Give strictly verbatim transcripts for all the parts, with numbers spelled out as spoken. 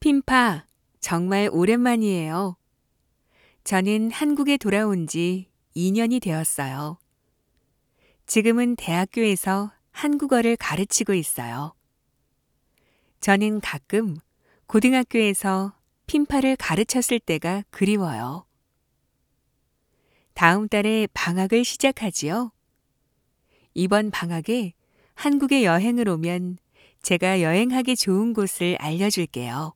핀파, 정말 오랜만이에요. 저는 한국에 돌아온 지 이 년이 되었어요. 지금은 대학교에서 한국어를 가르치고 있어요. 저는 가끔 고등학교에서 핀파를 가르쳤을 때가 그리워요. 다음 달에 방학을 시작하지요. 이번 방학에 한국에 여행을 오면 제가 여행하기 좋은 곳을 알려줄게요.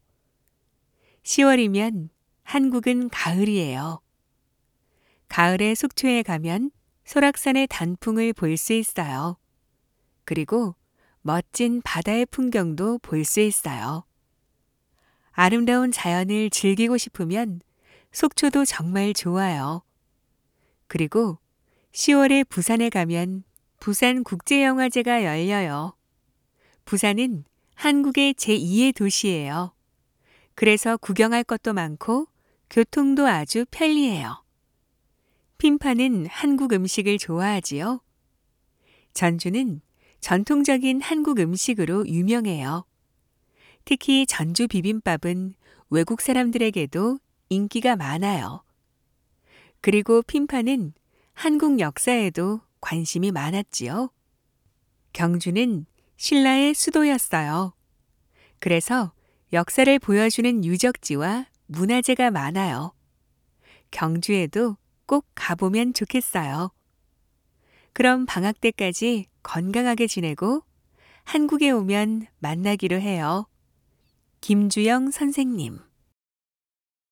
시월이면 한국은 가을이에요. 가을에 속초에 가면 설악산의 단풍을 볼 수 있어요. 그리고 멋진 바다의 풍경도 볼 수 있어요. 아름다운 자연을 즐기고 싶으면 속초도 정말 좋아요. 그리고 시월에 부산에 가면 부산국제영화제가 열려요. 부산은 한국의 제이의 도시예요. 그래서 구경할 것도 많고 교통도 아주 편리해요. 핀파는 한국 음식을 좋아하지요. 전주는 전통적인 한국 음식으로 유명해요. 특히 전주 비빔밥은 외국 사람들에게도 인기가 많아요. 그리고 핀파는 한국 역사에도 관심이 많았지요. 경주는 신라의 수도였어요. 그래서 역사를 보여주는 유적지와 문화재가 많아요. 경주에도 꼭 가보면 좋겠어요. 그럼 방학 때까지 건강하게 지내고 한국에 오면 만나기로 해요. 김주영 선생님.